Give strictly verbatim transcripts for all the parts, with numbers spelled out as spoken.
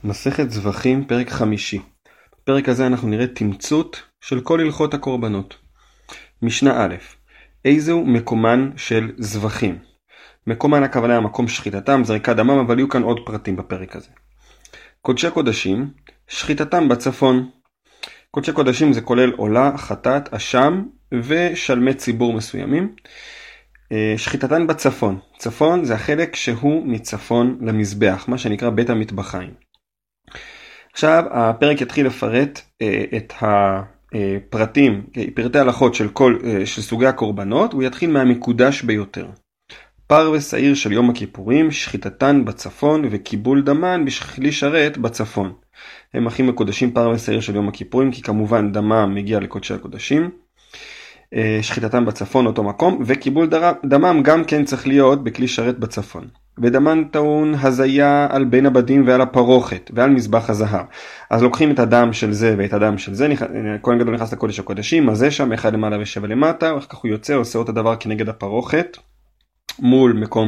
מסכת זבחים, פרק חמישי. בפרק הזה אנחנו נראה תמצות של כל הלכות הקורבנות. משנה א', איזהו מקומן של זבחים? מקומן הכוונה המקום שחיטתם, זריקת דמם, אבל יהיו כאן עוד פרטים בפרק הזה. קודשי קודשים, שחיטתם בצפון. קודשי קודשים זה כולל עולה, חטאת, אשם ושלמי ציבור מסוימים. שחיטתן בצפון. צפון זה החלק שהוא מצפון למזבח, מה שנקרא בית המטבחיים. עכשיו הפרק יתחיל לפרט אה, את הפרטים, פרטי הלכות של, כל, אה, של סוגי הקורבנות, הוא יתחיל מהמקודש ביותר. פר ושעיר של יום הכיפורים, שחיטתן בצפון וקיבול דמן בשביל שרת בצפון. הם הכי מקודשים פר ושעיר של יום הכיפורים, כי כמובן דמם מגיע לקודשי הקודשים. שחיטתם בצפון אותו מקום, וקיבול דמם גם כן צריך להיות בכלי שרת בצפון. ודמן טעון הזיה על בין הבדים ועל הפרוכת ועל מזבח הזהב. אז לוקחים את הדם של זה ואת הדם של זה, כהן גדול נכנס לקודש הקודשים, אז זה שם אחד למעלה ושבע למטה, ואחר כך הוא יוצא, עושה אותו דבר כנגד הפרוכת, מול מקום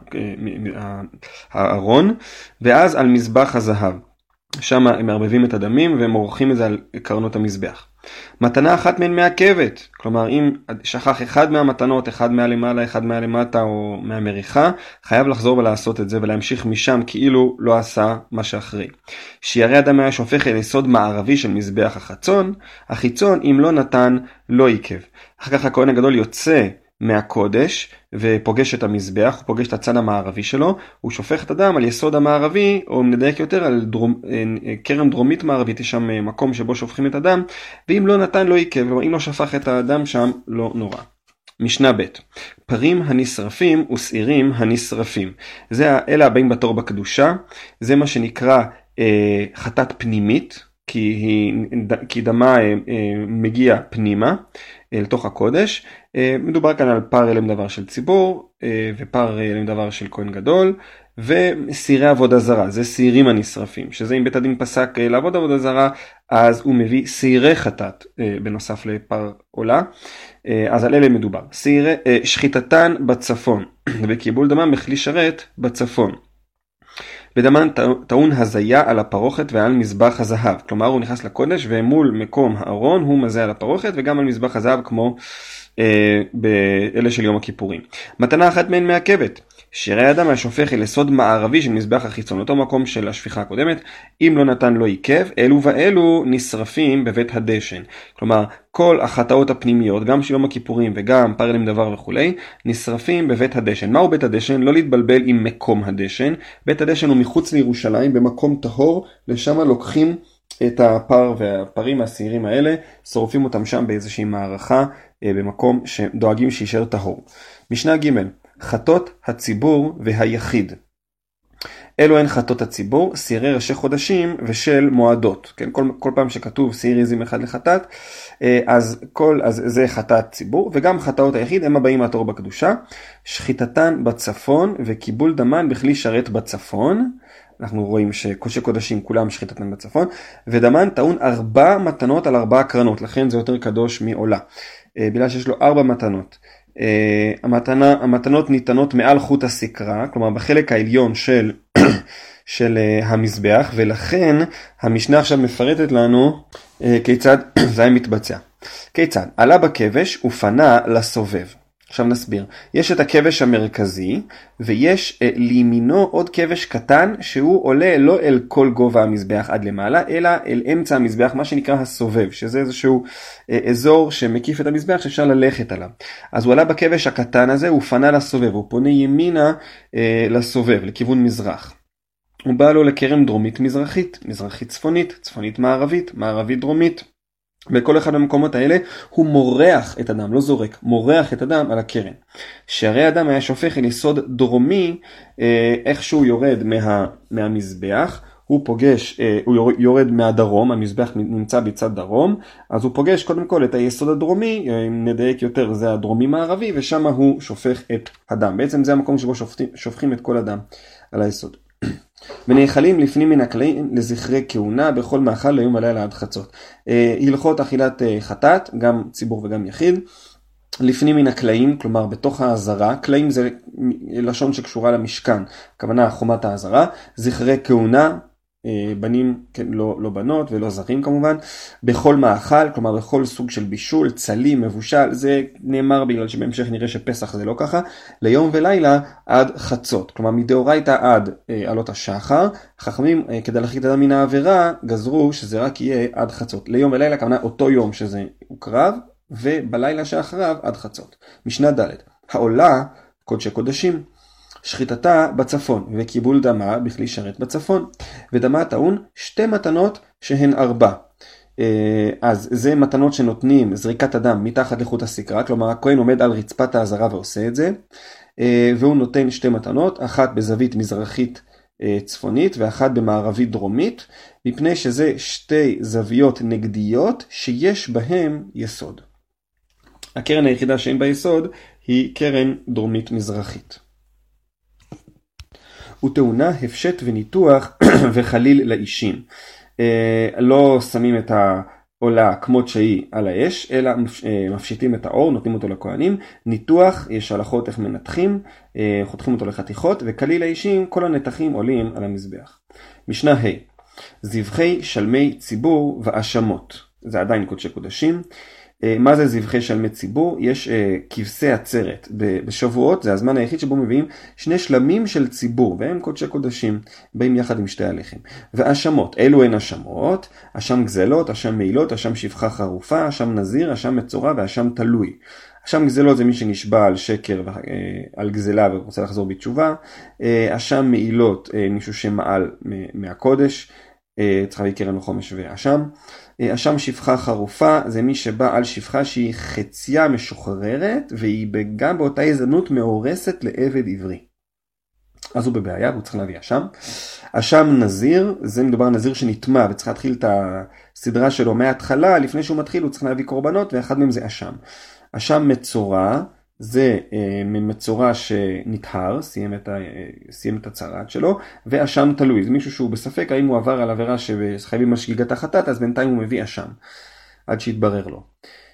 הארון, ואז על מזבח הזהב. שם הם מערבבים את הדמים והם עורכים את זה על קרנות המזבח. מתנה אחת מהן מעכבת, כלומר אם שכח אחד מהמתנות, אחד מהלמעלה, אחד מהלמטה או מהמריחה, חייב לחזור ולעשות את זה ולהמשיך משם כאילו לא עשה מה שאחרי. שירי אדם היה שופך אל יסוד מערבי של מזבח החצון, החיצון אם לא נתן לא עיכב. אחר כך הכהן הגדול יוצא מהקודש ופוגש את המזבח, הוא פוגש את הצד המערבי שלו, הוא שופך את הדם על יסוד המערבי, או נדייק יותר על דרום, קרם דרומית מערבית, יש שם מקום שבו שופכים את הדם, ואם לא נתן לא עיכב, אם לא שפך את הדם שם לא נורא. משנה ב', פרים הנשרפים ושעירים הנשרפים. זה אלה הבאים בתור בקדושה, זה מה שנקרא אה, חטאת פנימית, כי, היא, כי דמה אה, אה, מגיע פנימה אל תוך הקודש. מדובר כאן על פר אלם דבר של ציבור ופר אלם דבר של כהן גדול וסירי עבודה זרה, זה סירים הנשרפים, שזה אם בית הדין פסק לעבוד עבודה זרה, אז הוא מביא סירי חטאת בנוסף לפר עולה, אז על אלה מדובר. סירי, שחיטתן בצפון וקיבול דמם בכלי שרת בצפון. ודמן טעון הזיה על הפרוכת ועל מזבח הזהב, כלומר הוא נכנס לקודש ומול מקום הארון הוא מזיה על הפרוכת וגם על מזבח הזהב כמו אה, באלה של יום הכיפורים. מתנה אחת מהן מעכבת, שירי אדם היה שופך אל יסוד מערבי של מזבח החיצון, אותו מקום של השפיכה הקודמת, אם לא נתן לא עיכב, אלו ואלו נשרפים בבית הדשן. כלומר, כל החטאות הפנימיות, גם של יום הכיפורים וגם פר אלם דבר וכולי, נשרפים בבית הדשן. מהו בית הדשן? לא להתבלבל עם מקום הדשן. בית הדשן הוא מחוץ לירושלים, במקום טהור, לשם לוקחים את הפר והפרים והשעירים האלה, שורפים אותם שם באיזושהי מערכה, במקום שדואגים שישאר טהור. משנה ג' חטות הציבור והיחיד. אלו הן חטות הציבור, שעירי ראשי חודשים ושל מועדות. כן, כל, כל פעם שכתוב שעיר עזים אחד לחטאת, אז, כל, אז זה חטאת ציבור, וגם חטאות היחיד הם הבאים מהתור בקדושה. שחיטתן בצפון וקיבול דמן בכלי שרת בצפון. אנחנו רואים שקודשי קודשים כולם שחיטתן בצפון, ודמן טעון ארבע מתנות על ארבע קרנות, לכן זה יותר קדוש מעולה, בגלל שיש לו ארבע מתנות. המתנה, המתנות ניתנות מעל חוט הסקרה, כלומר בחלק העליון של, של המזבח, ולכן המשנה עכשיו מפרטת לנו כיצד זה היה מתבצע. כיצד? עלה בכבש ופנה לסובב. עכשיו נסביר. יש את הכבש המרכזי, ויש אה, לימינו עוד כבש קטן, שהוא עולה לא אל כל גובה המזבח עד למעלה, אלא אל אמצע המזבח, מה שנקרא הסובב, שזה איזשהו אה, אזור שמקיף את המזבח שאפשר ללכת עליו. אז הוא עלה בכבש הקטן הזה, הוא פנה לסובב, הוא פונה ימינה אה, לסובב, לכיוון מזרח. הוא בא לו לקרם דרומית מזרחית, מזרחית צפונית, צפונית מערבית, מערבית דרומית. בכל אחד מהמקומות האלה הוא מורח את הדם, לא זורק, מורח את הדם על הקרן. שהרי הדם היה שופך אל יסוד דרומי, איך שהוא יורד מה, מהמזבח, הוא פוגש, הוא יורד מהדרום, המזבח נמצא בצד דרום, אז הוא פוגש קודם כל את היסוד הדרומי, אם נדייק יותר זה הדרומי מערבי, ושם הוא שופך את הדם. בעצם זה המקום שבו שופכים, שופכים את כל הדם על היסוד. ונאכלים לפנים מן הכלאים לזכרי כהונה בכל מאכל ליום ולילה עד חצות. הלכות אכילת חטאת, גם ציבור וגם יחיד, לפנים מן הכלאים, כלומר בתוך העזרה, כלאים זה לשון שקשורה למשכן, הכוונה חומת העזרה, זכרי כהונה, בנים, כן, לא, לא בנות ולא זרים כמובן, בכל מאכל, כלומר בכל סוג של בישול, צלי, מבושל, זה נאמר בגלל שבהמשך נראה שפסח זה לא ככה, ליום ולילה עד חצות, כלומר מדאורייתא עד אה, עלות השחר, חכמים אה, כדי להרחיק את האדם מן העבירה, גזרו שזה רק יהיה עד חצות, ליום ולילה כמובן אותו יום שזה הוקרב, ובלילה שאחריו עד חצות. משנה ד' העולה קודשי קודשים, שחיטתה בצפון, וקיבול דמה בכלי שרת בצפון, ודמה טעון שתי מתנות שהן ארבע. אז זה מתנות שנותנים זריקת הדם מתחת לחוט הסקרה, כלומר הכהן עומד על רצפת העזרה ועושה את זה, והוא נותן שתי מתנות, אחת בזווית מזרחית צפונית ואחת במערבית דרומית, מפני שזה שתי זוויות נגדיות שיש בהן יסוד. הקרן היחידה שאין בה יסוד היא קרן דרומית מזרחית. וטעונה הפשט וניתוח וחליל לאישים. לא שמים את העולה כמות שהיא על האש, אלא מפשיטים את האור, נותנים אותו לכהנים. ניתוח, יש הלכות איך מנתחים, חותכים אותו לחתיכות, וכליל לאישים, כל הנתחים עולים על המזבח. משנה ה' זבחי שלמי ציבור ואשמות. זה עדיין קודשי קודשים. מה זה זבחי שלמי ציבור? יש כבשי עצרת. בשבועות זה הזמן היחיד שבו מביאים שני שלמים של ציבור, והם קודשי קודשים, באים יחד עם שתי הלחם. ואשמות, אלו הן אשמות, אשם גזלות, אשם מעילות, אשם שפחה חרופה, אשם נזיר, אשם מצורע ואשם תלוי. אשם גזלות זה מי שנשבע על שקר ועל גזלה ורוצה לחזור בתשובה. אשם מעילות, מישהו שמעל מהקודש, צריך להביא קרן וחומש ואשם. אשם שפחה חרופה זה מי שבא על שפחה שהיא חציה משוחררת והיא גם באותה הזדמנות מאורסת לעבד עברי. אז הוא בבעיה והוא צריך להביא אשם. אשם נזיר, זה מדובר נזיר שנטמע וצריך להתחיל את הסדרה שלו מההתחלה, לפני שהוא מתחיל הוא צריך להביא קורבנות ואחד מהם זה אשם. אשם מצורע זה אה, מצורע שנטהר, סיים את, ה, סיים את הצרת שלו, ואשם תלוי, זה מישהו שהוא בספק האם הוא עבר על עבירה שחייבים משגיגת החטאת, אז בינתיים הוא מביא אשם, עד שיתברר לו.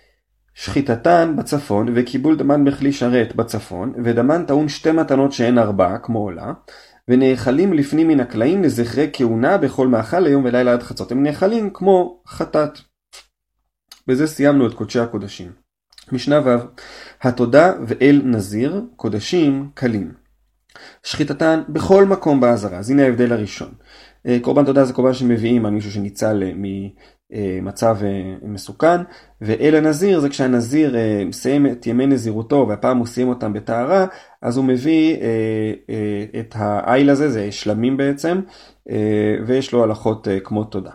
שחיטתן בצפון וקיבול דמן בכלי שרת בצפון, ודמן טעון שתי מתנות שהן ארבע, כמו עולה, ונאכלים לפנים מן הקלעים לזכרי כהונה בכל מאכל ליום ולילה עד חצות. הם נאכלים כמו חטאת. בזה סיימנו את קודשי הקודשים. משנה ו' התודה ואל נזיר קודשים קלים. שחיטתן בכל מקום בעזרה. אז הנה ההבדל הראשון. קורבן תודה זה קורבן שמביאים על מישהו שניצל ממצב מסוכן, ואל הנזיר זה כשהנזיר מסיים את ימי נזירותו והפעם הוא סיים אותם בטהרה, אז הוא מביא את העיל הזה, זה שלמים בעצם, ויש לו הלכות כמו תודה.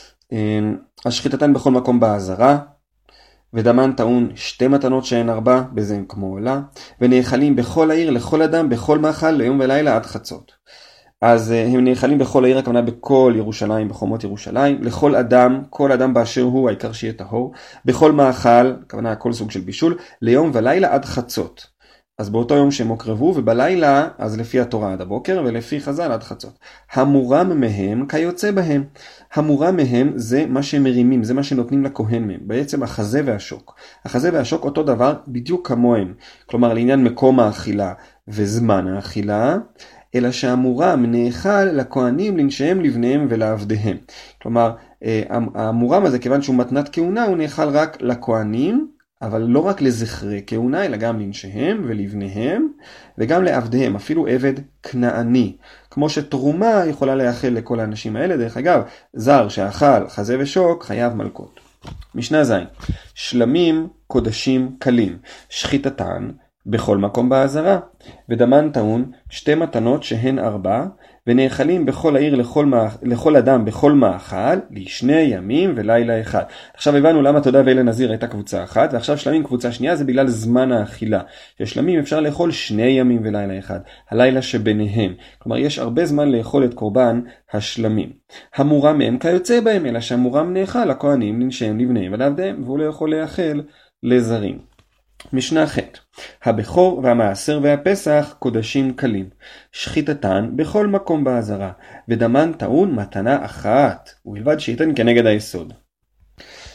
השחיטתן בכל מקום בעזרה, ודמן טעון שתי מתנות שהן ארבע, בזה הם כמו עולה, ונאכלים בכל העיר לכל אדם בכל מאכל ליום ולילה עד חצות. אז הם נאכלים בכל העיר, הכוונה בכל ירושלים, בחומות ירושלים, לכל אדם, כל אדם באשר הוא, העיקר שיהיה טהור, בכל מאכל, הכוונה כל סוג של בישול, ליום ולילה עד חצות. אז באותו יום שהם הוקרבו, ובלילה, אז לפי התורה עד הבוקר, ולפי חז"ל עד חצות. המורם מהם כיוצא בהם. המורם מהם זה מה שהם מרימים, זה מה שנותנים לכהן מהם. בעצם החזה והשוק. החזה והשוק אותו דבר בדיוק כמוהם. כלומר, לעניין מקום האכילה וזמן האכילה, אלא שהמורם נאכל לכהנים לנשיהם לבניהם ולעבדיהם. כלומר, המורם הזה, כיוון שהוא מתנת כהונה, הוא נאכל רק לכהנים, אבל לא רק לזכרי כהונה, אלא גם לנשיהם ולבניהם, וגם לעבדיהם, אפילו עבד כנעני. כמו שתרומה יכולה להאכל לכל האנשים האלה, דרך אגב, זר שאכל חזה ושוק, חייב מלכות. משנה ז' שלמים קודשים קלים, שחיטתן בכל מקום בעזרה, ודמן טעון שתי מתנות שהן ארבע, ונאכלים בכל העיר לכל, מאכ... לכל אדם בכל מאכל, לשני ימים ולילה אחד. עכשיו הבנו למה תודה ואל הנזיר הייתה קבוצה אחת, ועכשיו שלמים קבוצה שנייה זה בגלל זמן האכילה. ששלמים אפשר לאכול שני ימים ולילה אחד, הלילה שביניהם. כלומר יש הרבה זמן לאכול את קורבן השלמים. המורם מהם כיוצא בהם, אלא שהמורם נאכל לכהנים לנשיהם לבניהם ולעבדיהם, והוא לא יכול לאכל לזרים. משנה ח' הבכור והמעשר והפסח קודשים קלים, שחיטתן בכל מקום בעזרה, ודמן טעון מתנה אחת, ובלבד שייתן כנגד היסוד.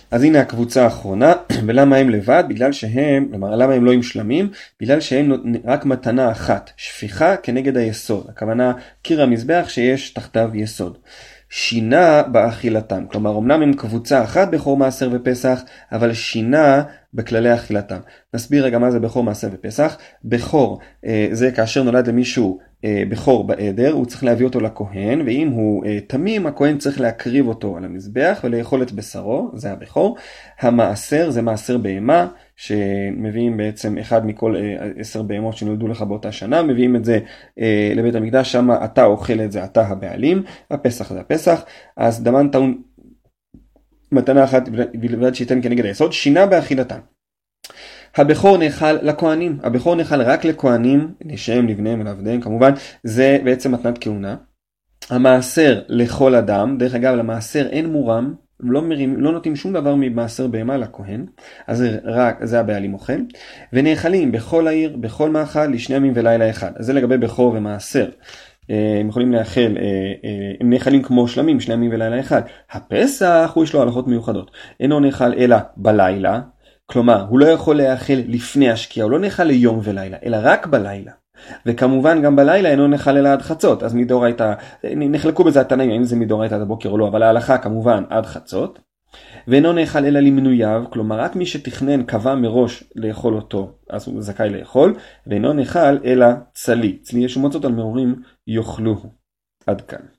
אז הנה הקבוצה האחרונה, ולמה הם לבד? בגלל שהם, כלומר, למה הם לא עם שלמים? בגלל שהם רק מתנה אחת, שפיכה כנגד היסוד, הכוונה קיר המזבח שיש תחתיו יסוד. שינה באכילתם, כלומר, אמנם הם קבוצה אחת בחור מעשר ופסח, אבל שינה בכללי אכילתם. נסביר רגע מה זה בחור מעשר ופסח. בחור זה כאשר נולד למישהו בחור בעדר, הוא צריך להביא אותו לכהן, ואם הוא תמים, הכהן צריך להקריב אותו על המזבח ולאכול את בשרו, זה הבחור. המעשר זה מעשר בהמה, שמביאים בעצם אחד מכל עשר בהמות שנולדו לך באותה שנה, מביאים את זה לבית המקדש, שם אתה אוכל את זה, אתה הבעלים, הפסח זה הפסח, אז דמן טעון מתנה אחת בלבד שייתן כנגד היסוד, שינה באכילתם. הבכור נאכל לכהנים, הבכור נאכל רק לכהנים, נשיהם, לבניהם ולעבדיהם, כמובן, זה בעצם מתנת כהונה. המעשר לכל אדם, דרך אגב, למעשר אין מורם, לא, מרים, לא נותנים שום דבר ממעשר בהמה לכהן, אז זה, רק, זה הבעלים אוכל, ונאכלים בכל העיר, בכל מאכל, לשני ימים ולילה אחד. אז זה לגבי בכור ומעשר. הם יכולים לאכול, הם נאכלים כמו שלמים, שני ימים ולילה אחד. הפסח, הוא יש לו הלכות מיוחדות. אינו נאכל אלא בלילה, כלומר, הוא לא יכול לאכול לפני השקיעה, הוא לא נאכל ליום ולילה, אלא רק בלילה. וכמובן גם בלילה אינו נאכל אלא עד חצות, אז מדאורייתא, נחלקו בזה התנאים, האם זה מדאורייתא עד הבוקר או לא, אבל ההלכה כמובן עד חצות. ואינו נאכל אלא למנוייו, כלומר רק מי שתכנן קבע מראש לאכול אותו, אז הוא זכאי לאכול, ואינו נאכל אלא צלי, צלי יש ומצות על מאורים יאכלוהו. עד כאן.